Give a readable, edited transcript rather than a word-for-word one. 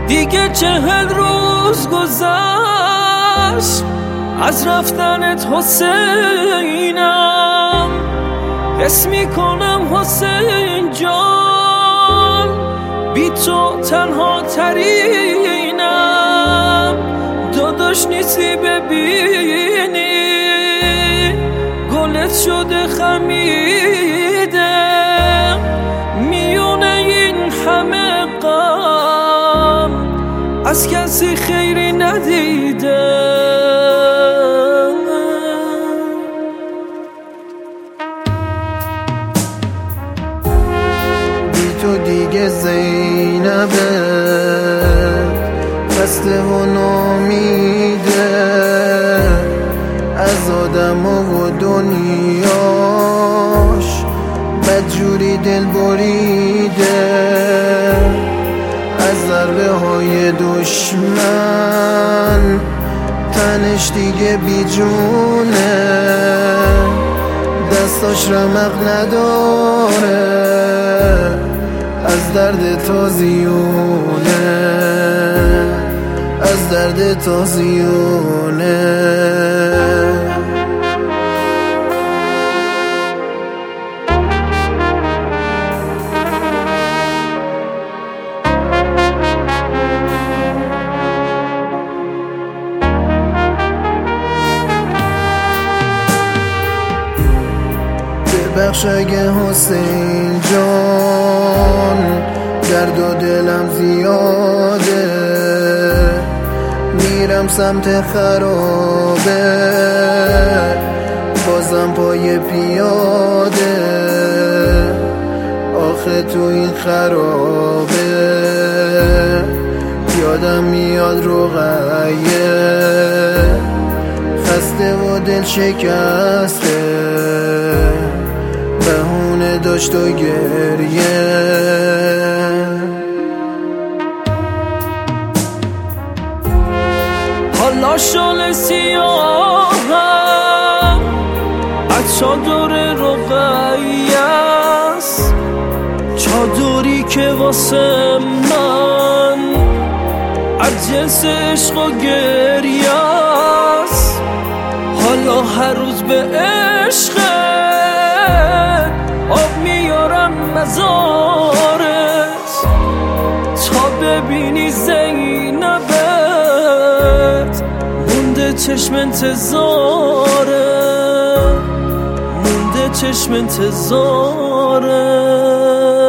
دیگه 40 روز گذشت از رفتنت حسینم، حس میکنم حسین جان بی تو تنها ترینم. داداش نیستی ببینی گلت شده خمیده، میونه این همه غم از کسی خیری ندیده. بی تو دیگه زینبه خسته و نامیده، از آدم و دنیاش بدجوری دل بریده، از ضربه های دشمن تنش دیگه بیجونه، دستاش رمق نداره از درد تازیونه، از درد تازیونه. ببخش اگه حسین جان درد و دلم زیاده، میرم سمت خرابه بازم پای پیاده، آخه تو این خرابه یادم میاد رقیه خسته و دل شکسته، بهونه داشت و گریه. حالا شال سیاهم از چادر رقیه است، چادری که واسه من از جنس عشق و گریه است. حالا هر روز به عشق آب میارم مزارت تا ببینی زینبت مونده چشم انتظاره، مونده چشم انتظاره.